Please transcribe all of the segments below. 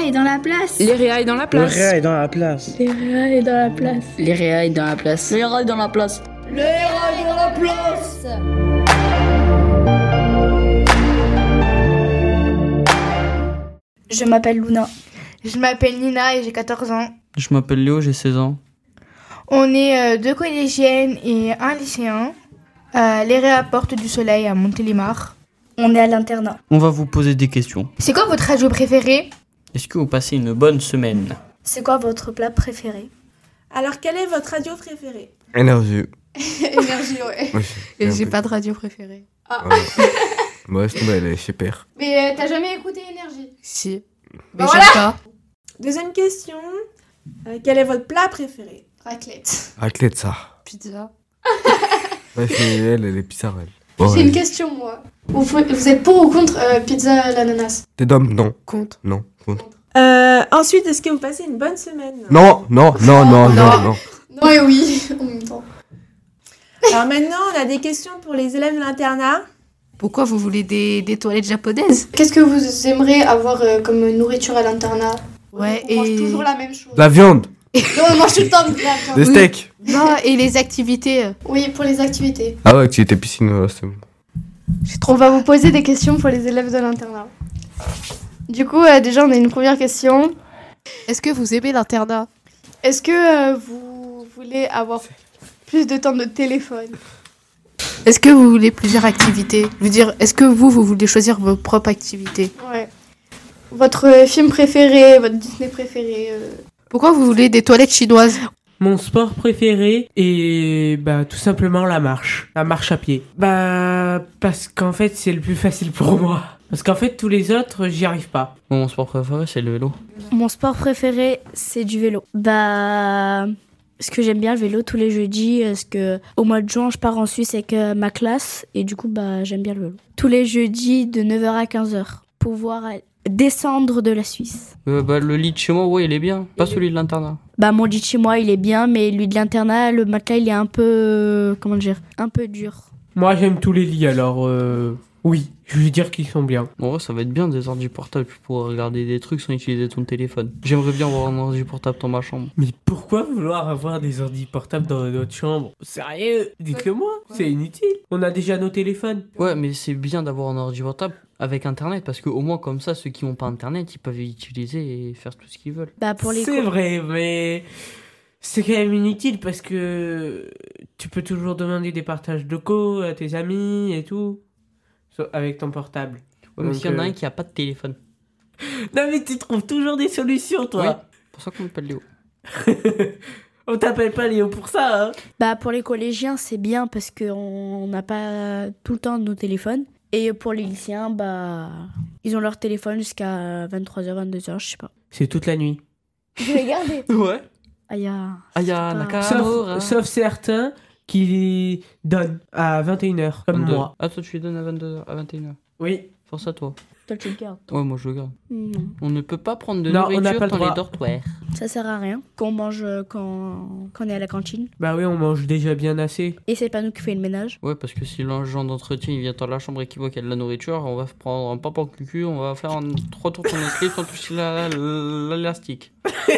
est dans la place. Les réa est dans la place. Le réa est dans la place. Les réa est dans la place. Les réa est dans la place. Les réa est dans la place. Les réa est dans la place. Je m'appelle Luna. Je m'appelle Nina et j'ai 14 ans. Je m'appelle Léo, j'ai 16 ans. On est 2 collégiennes et un lycéen. Les réa Porte du Soleil à Montélimar. On est à l'internat. On va vous poser des questions. C'est quoi votre radio préférée? Est-ce que vous passez une bonne semaine? C'est quoi votre plat préféré? Alors, quelle est votre radio préférée? Énergie. Énergie, ouais. Ouais, J'ai pas de radio préférée. Moi, c'est elle est chez Père. Mais t'as jamais écouté Énergie? Si. Mais Bah j'aime voilà. pas. Deuxième question. Quel est votre plat préféré? Raclette. Raclette, ça. Pizza. Ouais, c'est elle est bizarre, elle. J'ai une question, moi. Vous êtes pour ou contre pizza à l'ananas? T'es d'homme? Non. Compte. Non. Contre. Ensuite, est-ce que vous passez une bonne semaine? Non. Non et oui, en même temps. Alors maintenant, on a des questions pour les élèves de l'internat. Pourquoi vous voulez des toilettes japonaises? Qu'est-ce que vous aimeriez avoir comme nourriture à l'internat? Ouais, On mange et... toujours la même chose. La viande. Non, on mange tout le temps de la viande. Des steaks. Non, et les activités. Oui, pour les activités. Ah ouais, activité piscine, voilà, c'est bon. On va vous poser des questions pour les élèves de l'internat. Du coup, déjà, on a une première question. Est-ce que vous aimez l'internat? Est-ce que vous voulez avoir plus de temps de téléphone? Est-ce que vous voulez plusieurs activités? Je veux dire, est-ce que vous voulez choisir vos propres activités? Ouais. Votre film préféré, votre Disney préféré? Pourquoi vous voulez des toilettes chinoises? Mon sport préféré est tout simplement la marche à pied. Parce qu'en fait c'est le plus facile pour moi. Parce qu'en fait tous les autres j'y arrive pas. Mon sport préféré, c'est le vélo. Mon sport préféré, c'est du vélo. Parce que j'aime bien le vélo tous les jeudis, parce que au mois de juin, je pars en Suisse avec ma classe, et du coup, j'aime bien le vélo. Tous les jeudis, de 9h à 15h, pouvoir descendre de la Suisse. Le lit de chez moi, ouais, il est bien. Pas celui de l'internat. Mon lit de chez moi, il est bien, mais lui de l'internat, le matelas, il est un peu, un peu dur. Moi j'aime tous les lits alors oui, je vais dire qu'ils sont bien. En vrai, ça va être bien des ordi portables pour regarder des trucs sans utiliser ton téléphone. J'aimerais bien avoir un ordi portable dans ma chambre. Mais pourquoi vouloir avoir des ordi portables dans notre chambre? Sérieux? Dites-le moi, c'est inutile. On a déjà nos téléphones. Ouais, mais c'est bien d'avoir un ordi portable avec internet parce que au moins comme ça, ceux qui n'ont pas internet, ils peuvent l'utiliser et faire tout ce qu'ils veulent. Pour les C'est vrai, mais c'est quand même inutile parce que tu peux toujours demander des partages locaux à tes amis et tout avec ton portable. Ouais, mais s'il y en a un qui a pas de téléphone. Non mais tu trouves toujours des solutions, toi. Oui, c'est pour ça qu'on m'appelle Léo. On t'appelle pas Léo pour ça, hein. Pour les collégiens, c'est bien parce qu'on n'a pas tout le temps nos téléphones. Et pour les lycéens, ils ont leur téléphone jusqu'à 23h, 22h, je sais pas. C'est toute la nuit. Je vais garder. Ouais. Aya Nakamura. Sauf certains qui donnent à 21h, comme 22. moi. Ah, toi, tu les donnes à 22h, à 21h. Oui. Force à toi. Toi, tu le gardes. Ouais, moi, je le garde. Non. On ne peut pas prendre de Non, on n'a nourriture pas le dans droit. les dortoirs. Ça sert à rien. Qu'on mange quand on est à la cantine. Bah oui, on mange déjà bien assez. Et c'est pas nous qui fait le ménage. Ouais, parce que si l'agent d'entretien il vient dans la chambre et qu'il voit qu'il y a de la nourriture, on va prendre un pape en cucu, on va faire 3 tours sur notre lit sans toucher l'élastique.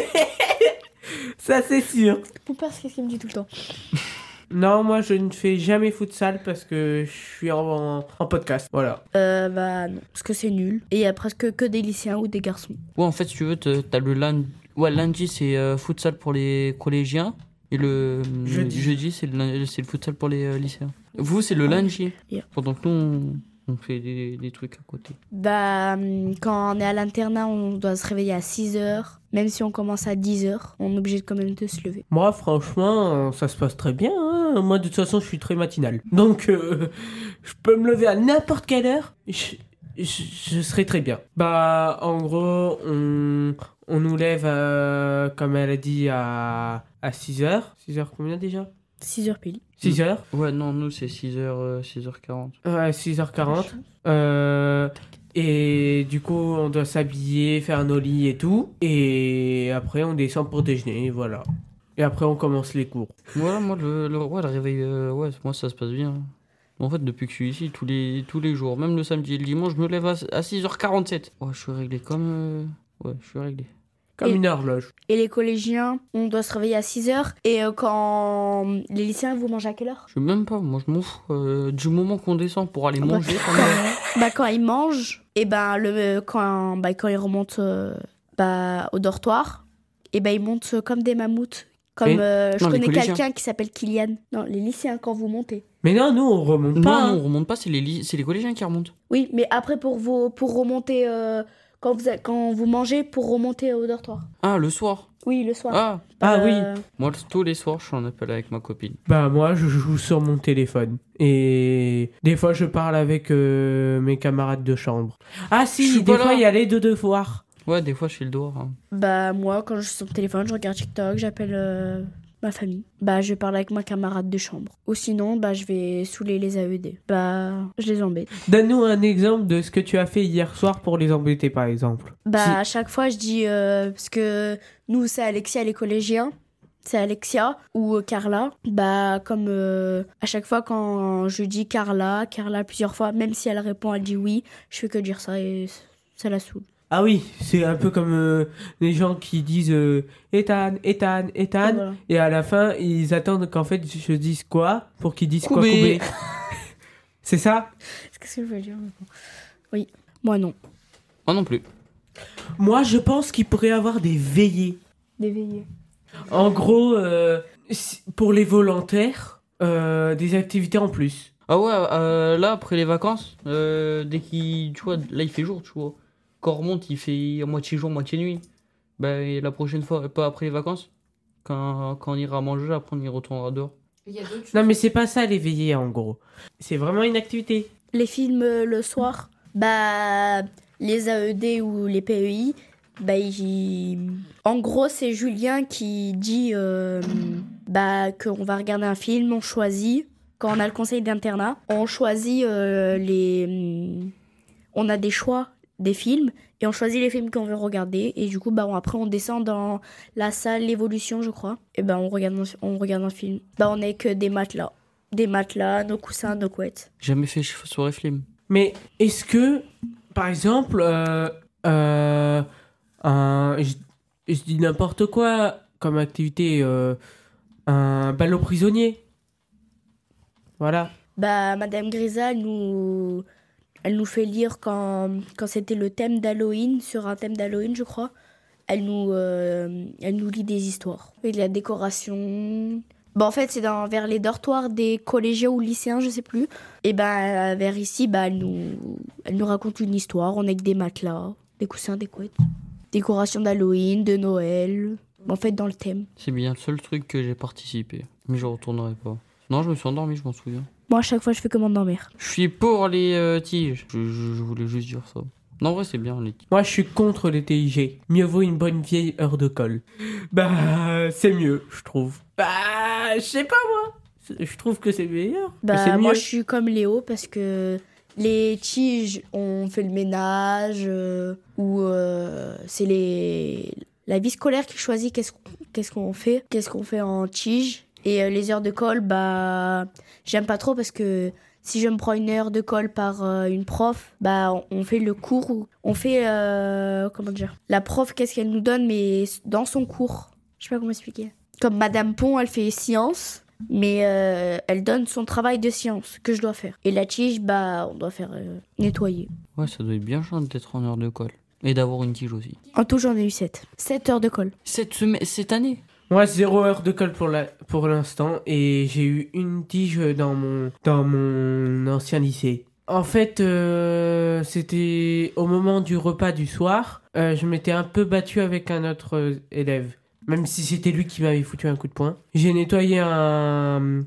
Ça, c'est sûr. Mon père, c'est ce qu'il me dit tout le temps. Non, moi, je ne fais jamais futsal parce que je suis en podcast. Voilà. Non, parce que c'est nul. Et il y a presque que des lycéens ou des garçons. Ouais, en fait, si tu veux, t'as le lundi. Ouais, lundi, c'est futsal pour les collégiens. Et le jeudi c'est le futsal pour les lycéens. Vous, c'est le lundi. Yeah. Pendant que nous, on fait des trucs à côté. Quand on est à l'internat, on doit se réveiller à 6h. Même si on commence à 10h, on est obligé quand même de se lever. Moi, franchement, ça se passe très bien. Hein. Moi, de toute façon, je suis très matinal. Donc, je peux me lever à n'importe quelle heure. Je serai très bien. En gros, on nous lève, comme elle a dit, à 6h. 6h combien déjà? 6h pile. 6h? Ouais, non, nous, c'est 6h40. Ouais, 6h40. Et du coup, on doit s'habiller, faire nos lits et tout. Et après, on descend pour déjeuner, voilà. Et après, on commence les cours. Voilà, moi, le réveil, moi, ça se passe bien. En fait, depuis que je suis ici, tous les jours, même le samedi et le dimanche, je me lève à 6h47. Ouais, je suis réglé comme Ouais, je suis réglé. Comme Et- une horloge. Et les collégiens, on doit se réveiller à 6h. Et quand les lycéens, vous mangez à quelle heure? Je sais même pas, moi je m'en fous. Du moment qu'on descend pour aller manger, ça me va. Bah, quand ils mangent, et ben, quand ils remontent au dortoir, et ben, ils montent comme des mammouths. Comme Et- je Non, les connais collégiens. quelqu'un qui s'appelle Kylian. Non, les lycéens, quand vous montez. Mais non, nous, on remonte Non, pas. non, hein. on remonte pas, c'est les collégiens qui remontent. Oui, mais après, pour remonter, quand vous mangez, pour remonter au dortoir. Ah, le soir. Oui, le soir. Ah, Ah oui. moi tous les soirs, je suis en appel avec ma copine. Bah moi je joue sur mon téléphone et des fois je parle avec mes camarades de chambre. Ah Je si, suis des pas fois là. il y a les deux devoirs. Ouais, des fois, je suis le dehors. Hein. Bah, moi, quand je suis sur mon téléphone, je regarde TikTok, j'appelle ma famille. Bah, je parle avec ma camarade de chambre. Ou sinon, bah, je vais saouler les AED. Bah, je les embête. Donne-nous un exemple de ce que tu as fait hier soir pour les embêter par exemple. Bah, Si- à chaque fois, je dis... parce que nous, c'est Alexia, les collégiens. C'est Alexia ou Carla. Bah, comme à chaque fois, quand je dis Carla plusieurs fois, même si elle répond, elle dit oui, je fais que dire ça et ça la saoule. Ah oui, c'est un peu comme les gens qui disent Ethan, Ethan, Ethan Et voilà. et à la fin ils attendent qu'en fait je dise quoi pour qu'ils disent quoi Koubé. Koubé. C'est ça? Qu'est-ce que je veux dire? Oui, moi non. Moi non plus. Moi je pense qu'il pourrait y avoir des veillées. D'éveiller. En gros, pour les volontaires, des activités en plus. Ah ouais, là, après les vacances, dès qu'il. Tu vois, là, il fait jour, tu vois. Quand on remonte, il fait moitié jour, moitié nuit. Bah, et la prochaine fois, pas après les vacances, quand on ira manger, après on y retournera dehors. Non mais c'est pas ça les veillées en gros. C'est vraiment une activité. Les films le soir, bah les AED ou les PEI, bah en gros c'est Julien qui dit bah qu'on va regarder un film, on choisit. Quand on a le conseil d'internat, on choisit on a des choix des films et on choisit les films qu'on veut regarder et du coup bah après on descend dans la salle l'évolution je crois et bah on regarde un film. Bah on est que des matelas, nos coussins, nos couettes. Jamais fait soirée film. Mais est-ce que, par exemple, je dis n'importe quoi comme activité, un bal aux prisonniers. Voilà. Bah, Madame Grisa, elle nous fait lire quand c'était le thème d'Halloween, sur un thème d'Halloween, je crois. Elle nous lit des histoires. Et de la décoration. Bah, en fait, c'est vers les dortoirs des collégiens ou lycéens, je sais plus. Et bah, vers ici, bah, elle nous raconte une histoire. On est avec des matelas, des coussins, des couettes. Décoration d'Halloween, de Noël. En fait, dans le thème. C'est bien le seul truc que j'ai participé. Mais je retournerai pas. Non, je me suis endormi, je m'en souviens. Moi, à chaque fois, je fais comment dormir. Je suis pour les tiges. Je voulais juste dire ça. Non, en vrai, c'est bien les tiges. Moi, je suis contre les TIG. Mieux vaut une bonne vieille heure de colle. Bah, c'est mieux, je trouve. Bah, je sais pas moi. Je trouve que c'est meilleur. Mais c'est Bah, moi, mieux. je suis comme Léo parce que les tiges, on fait le ménage ou c'est la vie scolaire qui choisit qu'est-ce qu'on fait en tige. Et les heures de colle, bah, j'aime pas trop parce que si je me prends une heure de colle par une prof, bah, on fait le cours, on fait, comment dire, la prof, qu'est-ce qu'elle nous donne, mais dans son cours. Je sais pas comment expliquer. Comme Madame Pont, elle fait sciences, mais elle donne son travail de sciences que je dois faire. Et la tige, bah, on doit faire nettoyer. Ouais, ça doit être bien chiant d'être en heure de colle. Et d'avoir une tige aussi. En tout, j'en ai eu 7. 7 heures de colle. Cette année. Moi, 0 heure de colle pour l'instant et j'ai eu une tige dans mon ancien lycée. En fait, c'était au moment du repas du soir, je m'étais un peu battu avec un autre élève. Même si c'était lui qui m'avait foutu un coup de poing. J'ai nettoyé un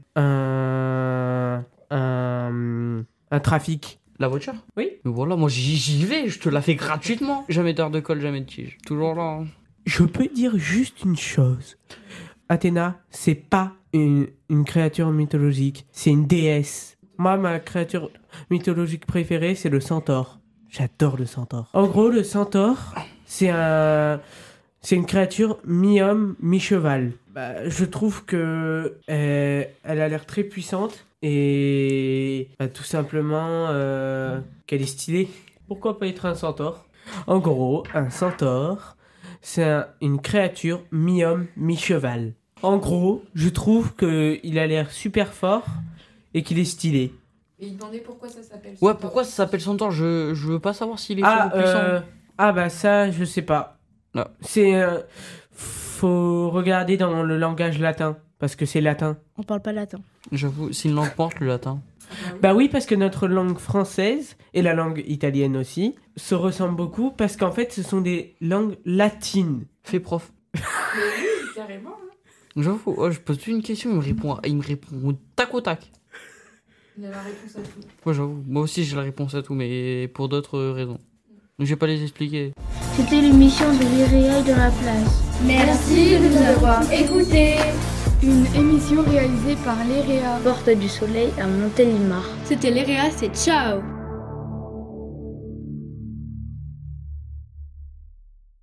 trafic. La voiture? Oui. Mais voilà, moi j'y vais, je te la fais gratuitement. Jamais d'heure de colle, jamais de tige. Toujours là. Hein. Je peux dire juste une chose. Athéna, c'est pas une créature mythologique, c'est une déesse. Moi, ma créature mythologique préférée, c'est le centaure. J'adore le centaure. En gros, le centaure, c'est une créature mi-homme, mi-cheval. Bah, je trouve que elle a l'air très puissante et tout simplement qu'elle est stylée. Pourquoi pas être un centaure ? En gros, un centaure, c'est une créature mi-homme, mi-cheval. En gros, je trouve qu'il a l'air super fort et qu'il est stylé. Et il demandait pourquoi ça s'appelle Ouais, pourquoi ça s'appelle centaure? Je veux pas savoir s'il est fort ou puissant. Bah ça, je sais pas. Non. C'est... faut regarder dans le langage latin, parce que c'est latin. On parle pas latin. J'avoue, c'est une langue morte le latin. Bah oui, parce que notre langue française, et la langue italienne aussi, se ressemblent beaucoup, parce qu'en fait, ce sont des langues latines. Fais prof. Carrément. J'avoue, je pose une question, il me répond au tac au tac. Il a la réponse à tout. Ouais, j'avoue, moi aussi j'ai la réponse à tout, mais pour d'autres raisons. Donc, je vais pas les expliquer. C'était l'émission de l'Iréal de la place. Merci de nous avoir écoutés. Une émission réalisée par l'EREA. Porte du Soleil à Montélimar. C'était l'EREA, c'est ciao.